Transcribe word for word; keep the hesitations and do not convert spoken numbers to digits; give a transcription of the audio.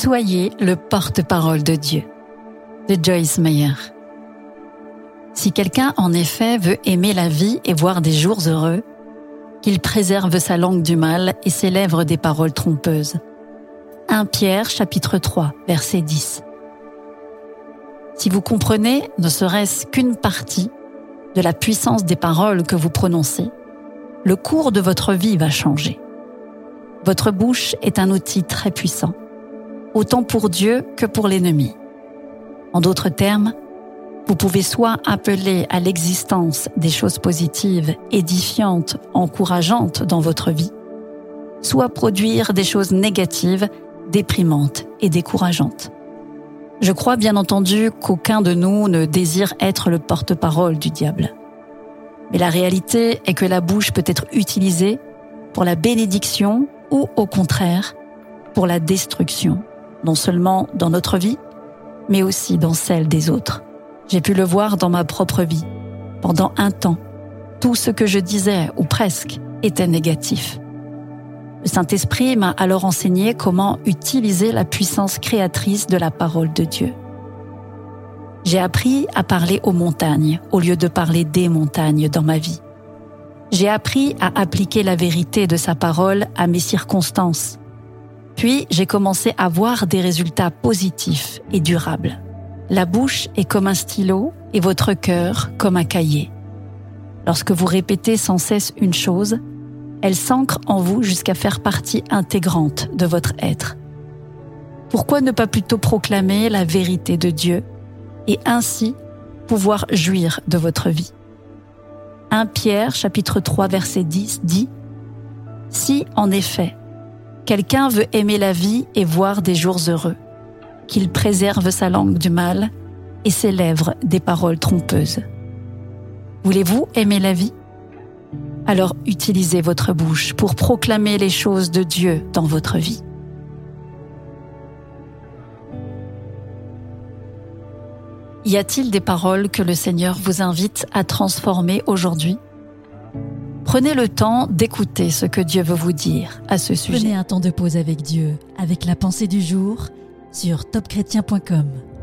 Soyez le porte-parole de Dieu, de Joyce Meyer. Si quelqu'un en effet veut aimer la vie et voir des jours heureux, qu'il préserve sa langue du mal et ses lèvres des paroles trompeuses. premier Pierre chapitre trois, verset dix. Si vous comprenez, ne serait-ce qu'une partie de la puissance des paroles que vous prononcez, le cours de votre vie va changer. Votre bouche est un outil très puissant, autant pour Dieu que pour l'ennemi. En d'autres termes, vous pouvez soit appeler à l'existence des choses positives, édifiantes, encourageantes dans votre vie, soit produire des choses négatives, déprimantes et décourageantes. Je crois bien entendu qu'aucun de nous ne désire être le porte-parole du diable. Mais la réalité est que la bouche peut être utilisée pour la bénédiction ou au contraire pour la destruction, non seulement dans notre vie, mais aussi dans celle des autres. J'ai pu le voir dans ma propre vie. Pendant un temps, tout ce que je disais, ou presque, était négatif. Le Saint-Esprit m'a alors enseigné comment utiliser la puissance créatrice de la parole de Dieu. J'ai appris à parler aux montagnes au lieu de parler des montagnes dans ma vie. J'ai appris à appliquer la vérité de sa parole à mes circonstances. Puis, j'ai commencé à voir des résultats positifs et durables. La bouche est comme un stylo et votre cœur comme un cahier. Lorsque vous répétez sans cesse une chose, elle s'ancre en vous jusqu'à faire partie intégrante de votre être. Pourquoi ne pas plutôt proclamer la vérité de Dieu et ainsi pouvoir jouir de votre vie? premier Pierre chapitre trois verset dix dit « Si, en effet, quelqu'un veut aimer la vie et voir des jours heureux, qu'il préserve sa langue du mal et ses lèvres des paroles trompeuses. » Voulez-vous aimer la vie? Alors utilisez votre bouche pour proclamer les choses de Dieu dans votre vie. Y a-t-il des paroles que le Seigneur vous invite à transformer aujourd'hui? Prenez le temps d'écouter ce que Dieu veut vous dire à ce sujet. Prenez un temps de pause avec Dieu, avec la pensée du jour sur top chrétien point com.